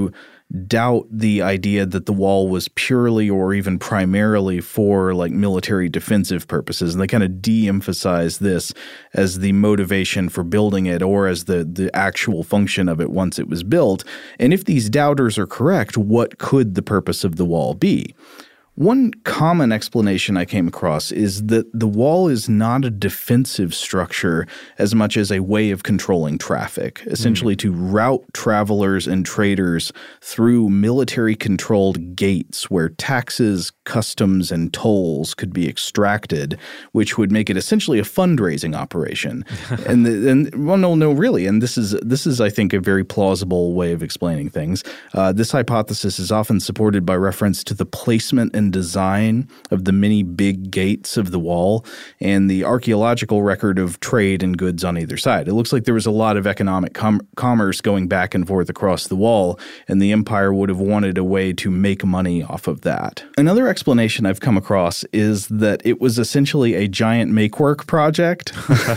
doubt the idea that the wall was purely or even primarily for like military defensive purposes. And they kind of de-emphasize this as the motivation for building it or as the, the actual function of it once it was built. And if these doubters are correct, what could the purpose of the wall be? One common explanation I came across is that the wall is not a defensive structure as much as a way of controlling traffic, essentially mm. to route travelers and traders through military-controlled gates where taxes, customs, and tolls could be extracted, which would make it essentially a fundraising operation. and, the, and well, no, no, really, and this is, this is, I think, a very plausible way of explaining things. Uh, this hypothesis is often supported by reference to the placement and design of the many big gates of the wall and the archaeological record of trade and goods on either side. It looks like there was a lot of economic com- commerce going back and forth across the wall, and the empire would have wanted a way to make money off of that. Another explanation I've come across is that it was essentially a giant make-work project.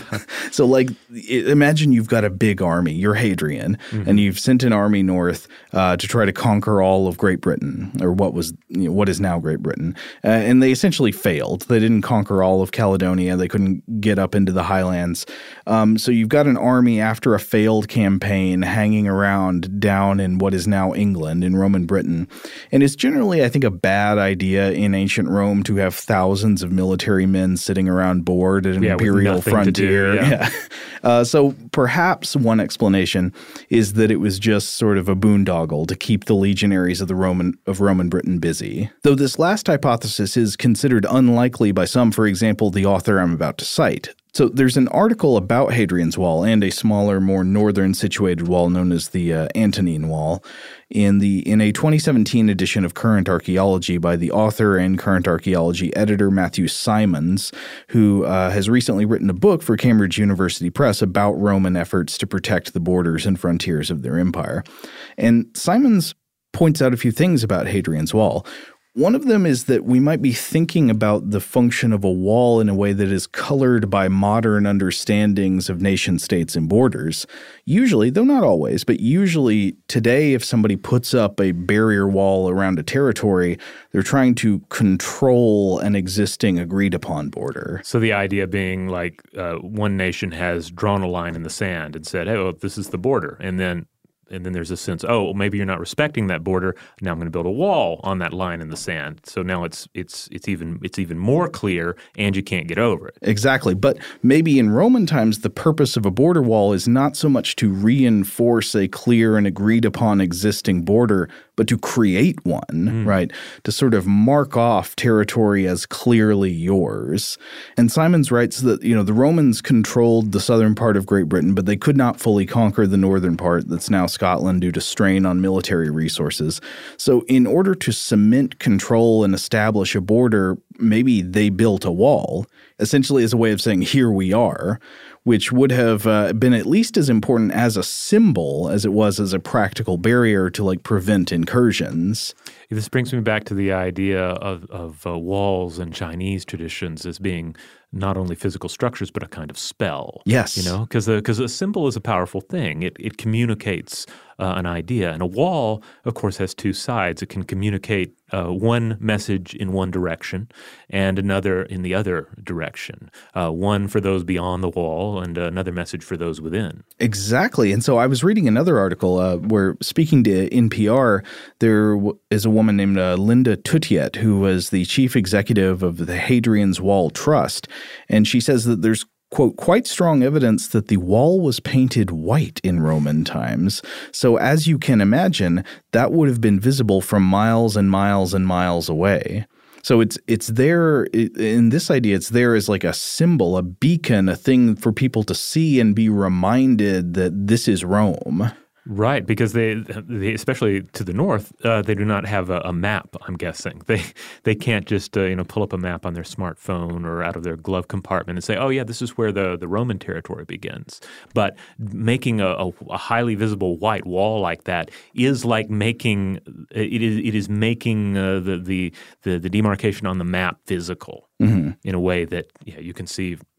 So like imagine you've got a big army, you're Hadrian, mm-hmm. and you've sent an army north uh, to try to conquer all of Great Britain, or what was you know, what is now Great Britain. Uh, and they essentially failed. They didn't conquer all of Caledonia. They couldn't get up into the highlands. Um, so you've got an army after a failed campaign hanging around down in what is now England, in Roman Britain. And it's generally, I think, a bad idea in ancient Rome to have thousands of military men sitting around board at an yeah, imperial frontier. Do, yeah. yeah. Uh, so perhaps one explanation is that it was just sort of a boondoggle to keep the legionaries of the Roman of Roman Britain busy. Though this last hypothesis is considered unlikely by some, for example, the author I'm about to cite. So there's an article about Hadrian's Wall and a smaller, more northern situated wall known as the uh, Antonine Wall in the in a twenty seventeen edition of Current Archaeology by the author and Current Archaeology editor Matthew Simons, who uh, has recently written a book for Cambridge University Press about Roman efforts to protect the borders and frontiers of their empire. And Simons points out a few things about Hadrian's Wall. One of them is that we might be thinking about the function of a wall in a way that is colored by modern understandings of nation states and borders. Usually, though not always, but usually today if somebody puts up a barrier wall around a territory, they're trying to control an existing agreed upon border. So the idea being like uh, one nation has drawn a line in the sand and said, hey, well, this is the border. And then And then there's a sense, oh, well, maybe you're not respecting that border. Now I'm going to build a wall on that line in the sand. So now it's it's it's even it's even more clear, and you can't get over it. Exactly. But maybe in Roman times, the purpose of a border wall is not so much to reinforce a clear and agreed upon existing border, but to create one, mm. right? To sort of mark off territory as clearly yours. And Simons writes that, you know, the Romans controlled the southern part of Great Britain, but they could not fully conquer the northern part that's now Scotland due to strain on military resources. So in order to cement control and establish a border, maybe they built a wall, essentially as a way of saying, here we are, which would have uh, been at least as important as a symbol as it was as a practical barrier to like prevent incursions. This brings me back to the idea of, of uh, walls in Chinese traditions as being not only physical structures, but a kind of spell. Yes. You know, because because a, a symbol is a powerful thing. It it communicates uh, an idea. And a wall, of course, has two sides. It can communicate uh, one message in one direction and another in the other direction. Uh, one for those beyond the wall and another message for those within. Exactly. And so I was reading another article uh, where, speaking to N P R, there w- is a woman named uh, Linda Tutiet, who was the chief executive of the Hadrian's Wall Trust. And she says that there's, quote, quite strong evidence that the wall was painted white in Roman times. So as you can imagine, that would have been visible from miles and miles and miles away. So it's it's there in this idea, it's there as like a symbol, a beacon, a thing for people to see and be reminded that this is Rome. Right, because they, they especially to the north, uh, they do not have a, a map, I'm guessing. They they can't just uh, you know pull up a map on their smartphone or out of their glove compartment and say, oh, yeah, this is where the, the Roman territory begins. But making a, a, a highly visible white wall like that is like making – it is it is making uh, the, the, the, the demarcation on the map physical mm-hmm. in a way that yeah, you can see –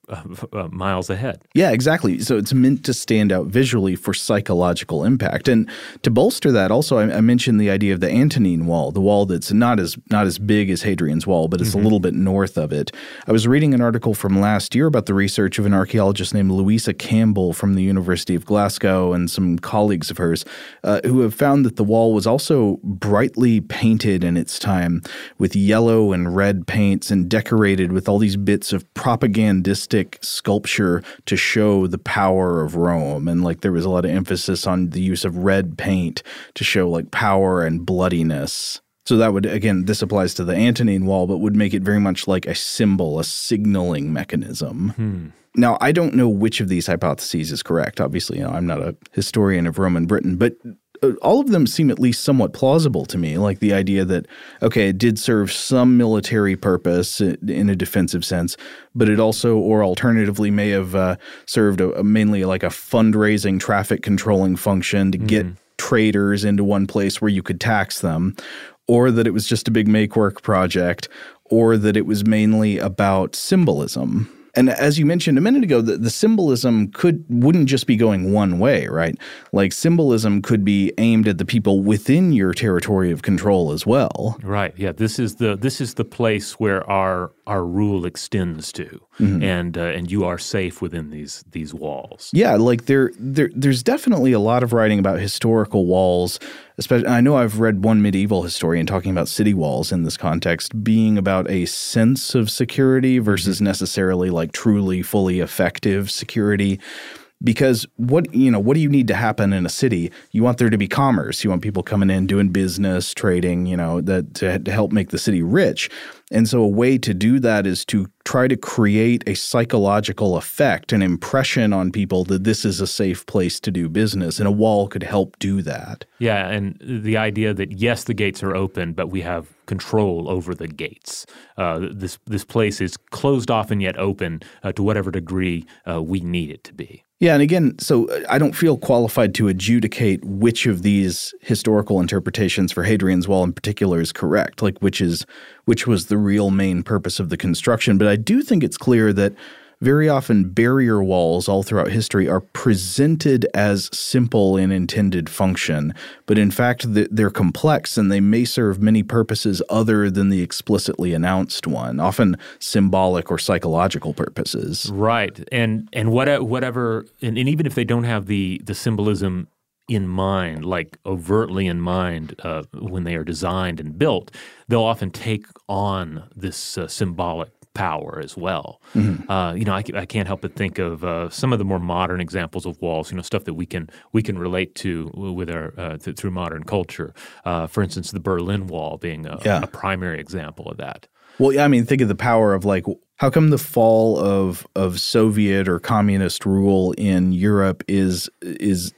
uh, uh, miles ahead. Yeah, exactly. So it's meant to stand out visually for psychological impact. And to bolster that, also, I, I mentioned the idea of the Antonine Wall, the wall that's not as not as big as Hadrian's Wall, but it's mm-hmm. a little bit north of it. I was reading an article from last year about the research of an archaeologist named Louisa Campbell from the University of Glasgow and some colleagues of hers uh, who have found that the wall was also brightly painted in its time with yellow and red paints and decorated with all these bits of propagandistic sculpture to show the power of Rome. And like there was a lot of emphasis on the use of red paint to show like power and bloodiness. So that would, again, this applies to the Antonine Wall, but would make it very much like a symbol, a signaling mechanism. Hmm. Now, I don't know which of these hypotheses is correct. Obviously, you know, I'm not a historian of Roman Britain, but all of them seem at least somewhat plausible to me, like the idea that, okay, it did serve some military purpose in a defensive sense, but it also, or alternatively, may have uh, served a, a mainly like a fundraising, traffic controlling function to mm. get traders into one place where you could tax them, or that it was just a big make-work project, or that it was mainly about symbolism. And as you mentioned a minute ago, the, the symbolism could wouldn't just be going one way, right? Like symbolism could be aimed at the people within your territory of control as well. Right. Yeah. This is the this is the place where our our rule extends to, mm-hmm. and uh, and you are safe within these these walls. Yeah. Like there there there's definitely a lot of writing about historical walls. Especially, I know I've read one medieval historian talking about city walls in this context being about a sense of security versus mm-hmm. necessarily like truly fully effective security. Because what you know, what do you need to happen in a city? You want there to be commerce. You want people coming in, doing business, trading, you know, that to, to help make the city rich. And so a way to do that is to try to create a psychological effect, an impression on people that this is a safe place to do business. And a wall could help do that. Yeah, and the idea that, yes, the gates are open, but we have control over the gates. Uh, this this place is closed off and yet open uh, to whatever degree uh, we need it to be. Yeah, and again, so I don't feel qualified to adjudicate which of these historical interpretations for Hadrian's Wall in particular is correct, like which is which was the real main purpose of the construction. But I do think it's clear that very often barrier walls all throughout history are presented as simple in intended function, but in fact they're complex and they may serve many purposes other than the explicitly announced one, often symbolic or psychological purposes. Right, and and what, whatever, and, and even if they don't have the the symbolism in mind, like overtly in mind uh, when they are designed and built, they'll often take on this uh, symbolic power as well. Mm-hmm. Uh, you know, I, I can't help but think of uh, some of the more modern examples of walls. You know, stuff that we can we can relate to with our uh, th- through modern culture. Uh, for instance, the Berlin Wall being a, yeah. a primary example of that. Well, yeah, I mean, think of the power of like, how come the fall of of Soviet or communist rule in Europe is is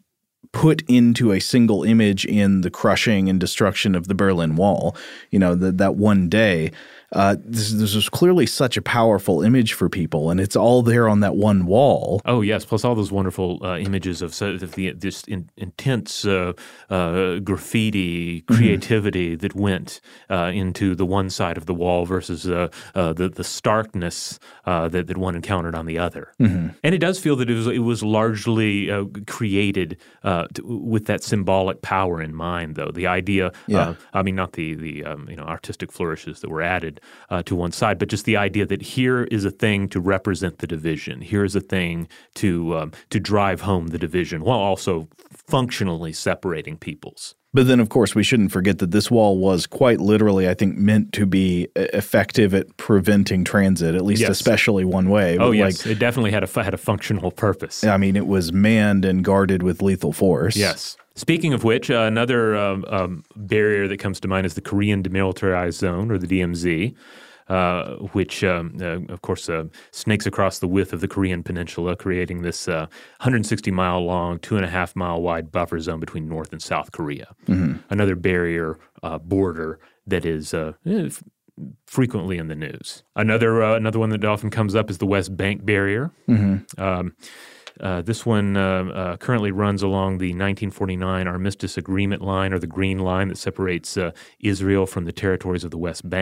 put into a single image in the crushing and destruction of the Berlin Wall? You know, the, that one day. Uh, this, this was clearly such a powerful image for people, and it's all there on that one wall. Oh, yes, plus all those wonderful uh, images of, so, of the, this in, intense uh, uh, graffiti creativity mm-hmm. that went uh, into the one side of the wall versus uh, uh, the, the starkness uh, that, that one encountered on the other. Mm-hmm. And it does feel that it was, it was largely uh, created uh, to, with that symbolic power in mind, though. The idea, yeah. uh, I mean, not the, the um, you know artistic flourishes that were added Uh, to one side, but just the idea that here is a thing to represent the division. Here is a thing to um, to drive home the division while also functionally separating peoples. But then, of course, we shouldn't forget that this wall was quite literally, I think, meant to be effective at preventing transit, at least yes. especially one way. Oh, but yes. Like, it definitely had a, had a functional purpose. I mean, it was manned and guarded with lethal force. Yes. Speaking of which, uh, another um, um, barrier that comes to mind is the Korean Demilitarized Zone, or the D M Z, uh, which, um, uh, of course, uh, snakes across the width of the Korean peninsula, creating this uh, one hundred sixty mile long, two and a half mile wide buffer zone between North and South Korea. Mm-hmm. Another barrier uh, border that is uh, f- frequently in the news. Another uh, another one that often comes up is the West Bank barrier. Mm-hmm. Um, Uh, this one uh, uh, currently runs along the nineteen forty-nine Armistice Agreement line, or the Green Line, that separates uh, Israel from the territories of the West Bank.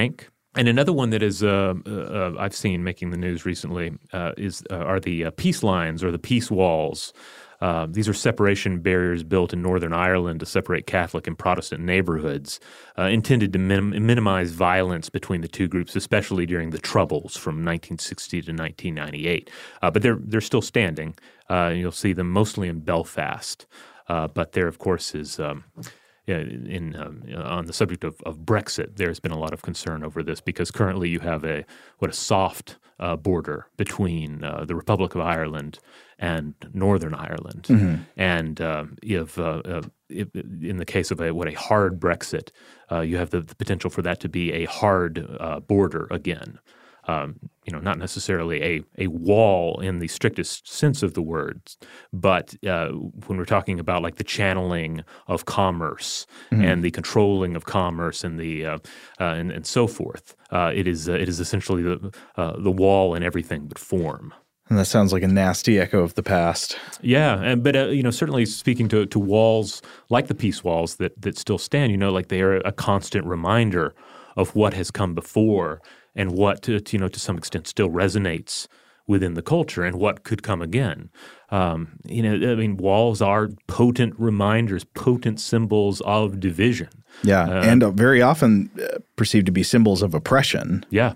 And another one that is uh, uh, I've seen making the news recently uh, is uh, are the uh, peace lines or the peace walls. Uh, these are separation barriers built in Northern Ireland to separate Catholic and Protestant neighborhoods, uh, intended to minim- minimize violence between the two groups, especially during the Troubles from nineteen sixty to nineteen ninety-eight. Uh, but they're they're still standing. Uh, you'll see them mostly in Belfast. Uh, but there, of course, is um, in um, on the subject of, of Brexit. There's been a lot of concern over this because currently you have a what a soft uh, border between uh, the Republic of Ireland and Northern Ireland, mm-hmm. and uh, if, uh, uh, if in the case of a what a hard Brexit, uh, you have the, the potential for that to be a hard uh, border again. Um, you know, not necessarily a, a wall in the strictest sense of the words, but uh, when we're talking about like the channeling of commerce mm-hmm. and the controlling of commerce and the uh, uh, and, and so forth, uh, it is uh, it is essentially the uh, the wall in everything but form. And that sounds like a nasty echo of the past. Yeah, and but uh, you know, certainly speaking to to walls like the peace walls that that still stand, you know, like they are a constant reminder of what has come before. And what, to, to, you know, to some extent still resonates within the culture and what could come again. Um, you know, I mean, walls are potent reminders, potent symbols of division. Yeah, uh, and very often perceived to be symbols of oppression. Yeah.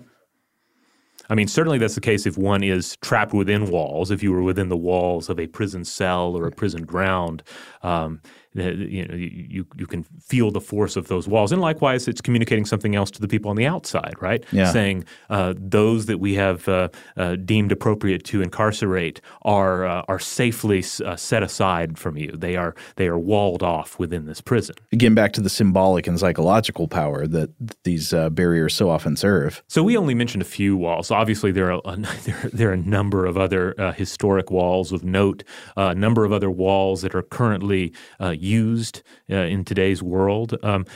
I mean, certainly that's the case if one is trapped within walls. If you were within the walls of a prison cell or a prison ground, um, you know, you you can feel the force of those walls. And likewise, it's communicating something else to the people on the outside, right? Yeah. Saying uh, those that we have uh, uh, deemed appropriate to incarcerate are uh, are safely uh, set aside from you. They are they are walled off within this prison. Again, back to the symbolic and psychological power that these uh, barriers so often serve. So we only mentioned a few walls. Obviously, there are a, there, there are a number of other uh, historic walls of note, uh, a number of other walls that are currently uh, used uh, in today's world. Um,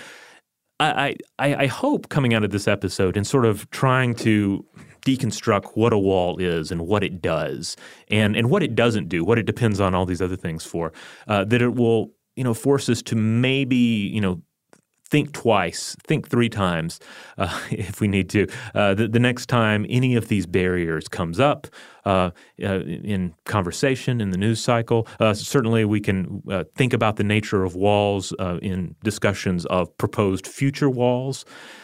I, I, I hope coming out of this episode and sort of trying to deconstruct what a wall is and what it does and, and what it doesn't do, what it depends on all these other things for, uh, that it will, you know, force us to maybe, you know, think twice, think three times uh, if we need to. Uh, the, the next time any of these barriers comes up uh, uh, in conversation, in the news cycle, uh, certainly we can uh, think about the nature of walls uh, in discussions of proposed future walls.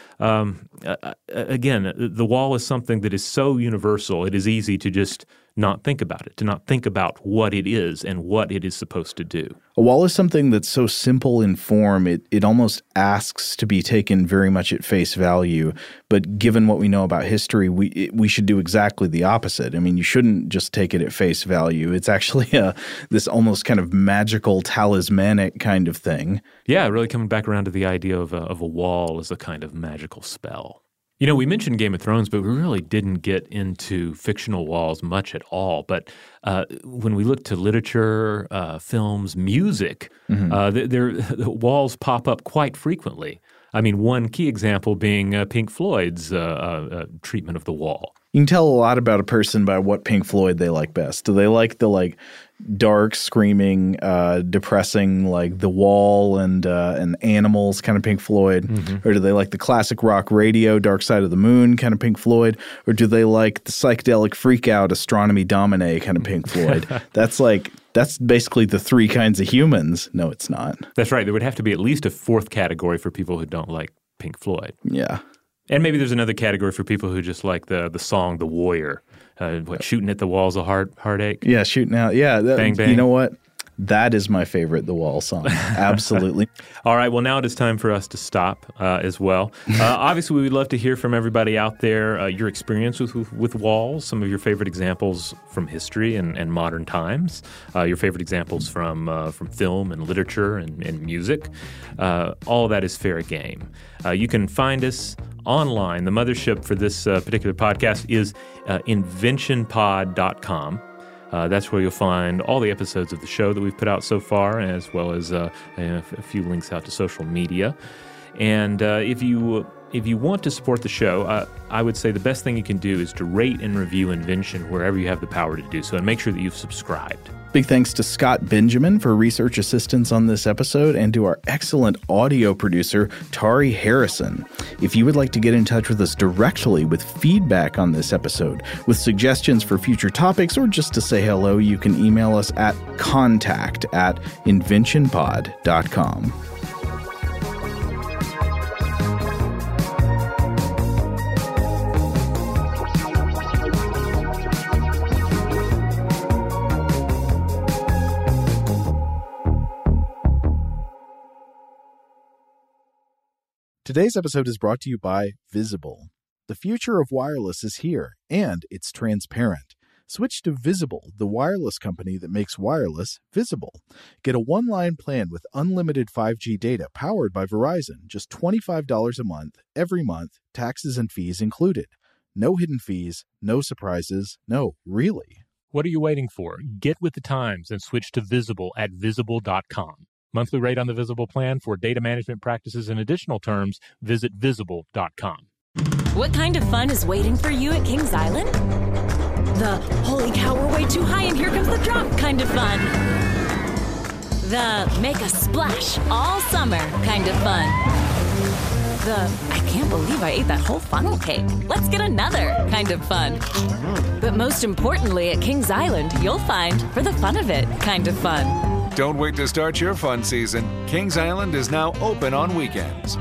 Um, uh, again, the wall is something that is so universal, it is easy to just not think about it, to not think about what it is and what it is supposed to do. A wall is something that's so simple in form, it, it almost asks to be taken very much at face value. But given what we know about history, we it, we should do exactly the opposite. I mean, you shouldn't just take it at face value. It's actually a, this almost kind of magical, talismanic kind of thing. Yeah, really coming back around to the idea of a, of a wall as a kind of magical spell. You know, we mentioned Game of Thrones, but we really didn't get into fictional walls much at all. But uh, when we look to literature, uh, films, music, mm-hmm. uh, there the walls pop up quite frequently. I mean, one key example being uh, Pink Floyd's uh, uh, treatment of the wall. You can tell a lot about a person by what Pink Floyd they like best. Do they like the like dark, screaming, uh, depressing, like The Wall and uh, and Animals kind of Pink Floyd? Mm-hmm. Or do they like the classic rock radio, Dark Side of the Moon kind of Pink Floyd? Or do they like the psychedelic freak out, Astronomy Domine kind of Pink Floyd? That's like that's basically the three kinds of humans. No, it's not. That's right. There would have to be at least a fourth category for people who don't like Pink Floyd. Yeah. And maybe there's another category for people who just like the the song "The Warrior," uh, what shooting at the walls of heart heartache. Yeah, shooting out. Yeah, that, bang bang. You know what? That is my favorite The Wall song. Absolutely. All right. Well, now it is time for us to stop uh, as well. Uh, obviously, we would love to hear from everybody out there, uh, your experience with, with with walls, some of your favorite examples from history and, and modern times, uh, your favorite examples from uh, from film and literature and, and music. Uh, all of that is fair game. Uh, you can find us online. The mothership for this uh, particular podcast is uh, invention pod dot com. Uh, that's where you'll find all the episodes of the show that we've put out so far, as well as uh, a, a few links out to social media. And uh, if you if you want to support the show, uh, I would say the best thing you can do is to rate and review Invention wherever you have the power to do so, and make sure that you've subscribed. Big thanks to Scott Benjamin for research assistance on this episode, and to our excellent audio producer, Tari Harrison. If you would like to get in touch with us directly with feedback on this episode, with suggestions for future topics, or just to say hello, you can email us at contact at invention pod dot com. Today's episode is brought to you by Visible. The future of wireless is here, and it's transparent. Switch to Visible, the wireless company that makes wireless visible. Get a one-line plan with unlimited five G data powered by Verizon, just twenty-five dollars a month, every month, taxes and fees included. No hidden fees, no surprises, no, really. What are you waiting for? Get with the times and switch to Visible at visible dot com. Monthly rate on the Visible plan. For data management practices and additional terms, visit visible dot com. What kind of fun is waiting for you at Kings Island? The holy cow, we're way too high and here comes the drop kind of fun. The make a splash all summer kind of fun. The I can't believe I ate that whole funnel cake. Let's get another kind of fun. But most importantly, at Kings Island, you'll find for the fun of it kind of fun. Don't wait to start your fun season. Kings Island is now open on weekends.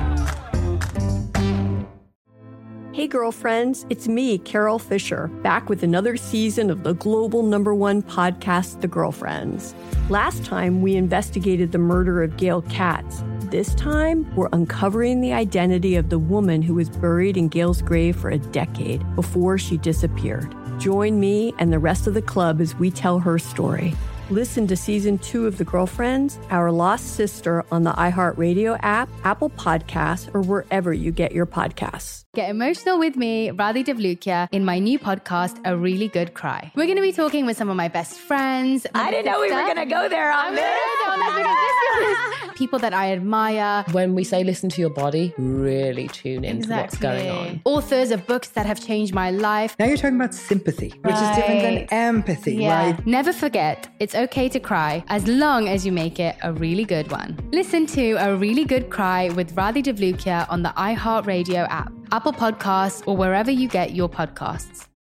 Hey girlfriends, it's me, Carol Fisher, back with another season of the global number one podcast, The Girlfriends. Last time, we investigated the murder of Gail Katz. This time, we're uncovering the identity of the woman who was buried in Gail's grave for a decade before she disappeared. Join me and the rest of the club as we tell her story. Listen to Season two of The Girlfriends, Our Lost Sister on the iHeartRadio app, Apple Podcasts, or wherever you get your podcasts. Get emotional with me, Radhi Devlukia, in my new podcast, A Really Good Cry. We're going to be talking with some of my best friends. I didn't know we were going to go there on this. People that I admire. When we say listen to your body, really tune into Exactly. what's going on. Authors of books that have changed my life. Now you're talking about sympathy, which Right. is different than empathy, Yeah. right? Never forget, it's okay to cry as long as you make it a really good one. Listen to A Really Good Cry with Radhi Devlukia on the iHeartRadio app, Apple Podcasts, or wherever you get your podcasts.